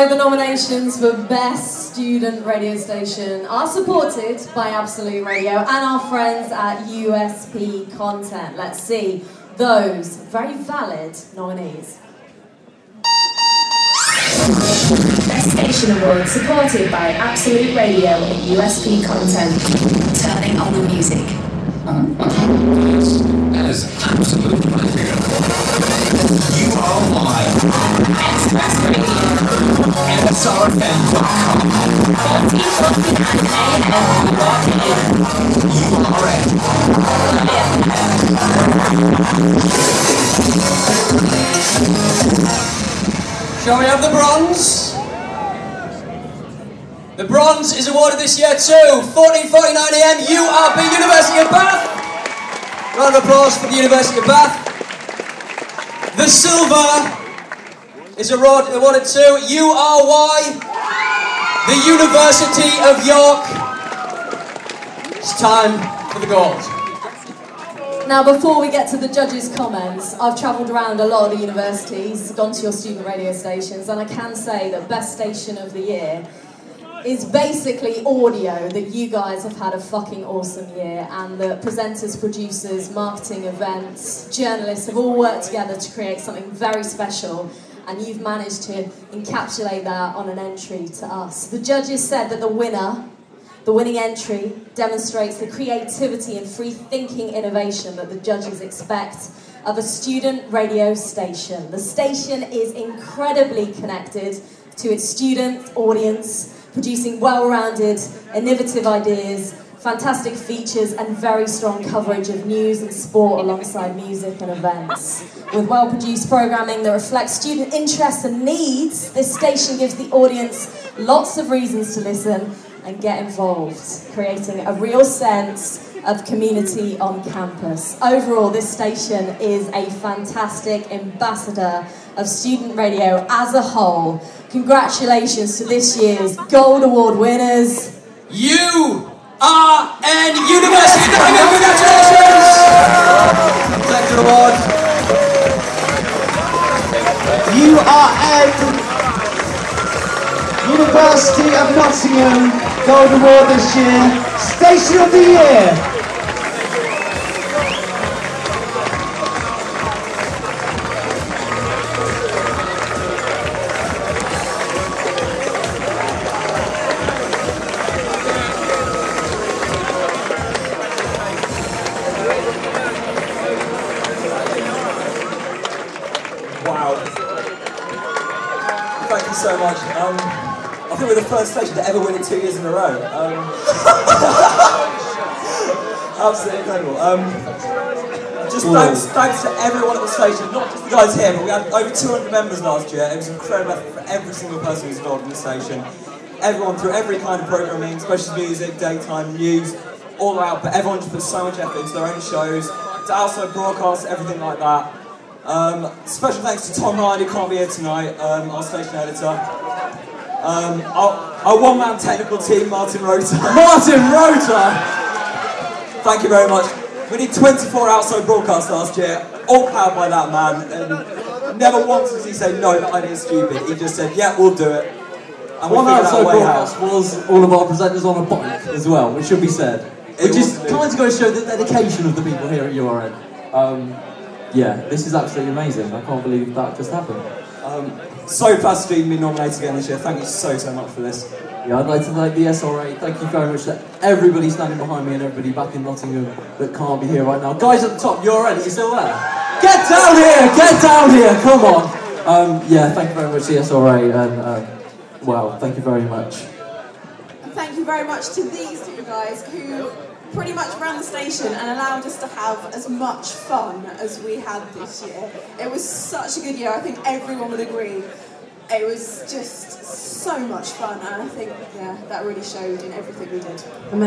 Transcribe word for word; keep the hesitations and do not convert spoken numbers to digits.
The nominations for Best Student Radio Station are supported by Absolute Radio and our friends at U S P Content. Let's see those very valid nominees. Best Station Award supported by Absolute Radio and U S P Content. Turning on the music. As Absolute Radio. You are live. Express Radio. S R F M dot com. fourteen forty-nine A M. U R N. Shall we have the bronze? The bronze is awarded this year to fourteen forty-nine A M U R B, University of Bath. Round of applause for the University of Bath. The silver is award, awarded to U R Y, the University of York. It's time for the gold. Now, before we get to the judges' comments, I've travelled around a lot of the universities, gone to your student radio stations, and I can say that Best Station of the Year is basically audio, that you guys have had a fucking awesome year, and that presenters, producers, marketing, events, journalists have all worked together to create something very special, and you've managed to encapsulate that on an entry to us. The judges said that the winner, the winning entry, demonstrates the creativity and free-thinking innovation that the judges expect of a student radio station. The station is incredibly connected to its student audience, producing well-rounded, innovative ideas, fantastic features, and very strong coverage of news and sport alongside music and events. With well-produced programming that reflects student interests and needs, this station gives the audience lots of reasons to listen and get involved, creating a real sense of community on campus. Overall, this station is a fantastic ambassador of student radio as a whole. Congratulations to this year's Gold Award winners. U R N University of Nottingham, congratulations! Collector Award. U R N University of Nottingham Gold Award this year, Station of the Year. Wow. Thank you so much. Um, I think we're the first station to ever win it two years in a row. Um, absolutely incredible. Um, just thanks, thanks to everyone at the station, not just the guys here, but we had over two hundred members last year. It was incredible effort for every single person who's involved in the station. Everyone through every kind of programming, special music, daytime, news, all out, but everyone just put so much effort into their own shows, to outside broadcasts, everything like that. Um, special thanks to Tom Ryan, who can't be here tonight, um, our station editor. Um, our, our one-man technical team, Martin Rota. Martin Rota! Thank you very much. We did twenty-four outside broadcasts last year, all powered by that man, and never once did he say, no, that idea is stupid. He just said, yeah, we'll do it. And One we outside way broadcast out. was all of our presenters on a bike as well, which should be said. Which is kind of going to show the dedication of the people here at U R N. Um, yeah, this is absolutely amazing. I can't believe that just happened. Um, so fast to be nominated again this year. Thank you so, so much for this. Yeah, I'd like to thank the S R A. Thank you very much to everybody standing behind me and everybody back in Nottingham that can't be here right now. Guys at the top, U R N, are you still there? Get down here! Get down here! Come on! Um, yeah, thank you very much to the S R A, and um, well, thank you very much. And thank you very much to these two guys who pretty much ran the station and allowed us to have as much fun as we had this year. It was such a good year, I think everyone would agree. It was just so much fun, and I think, yeah, that really showed in everything we did.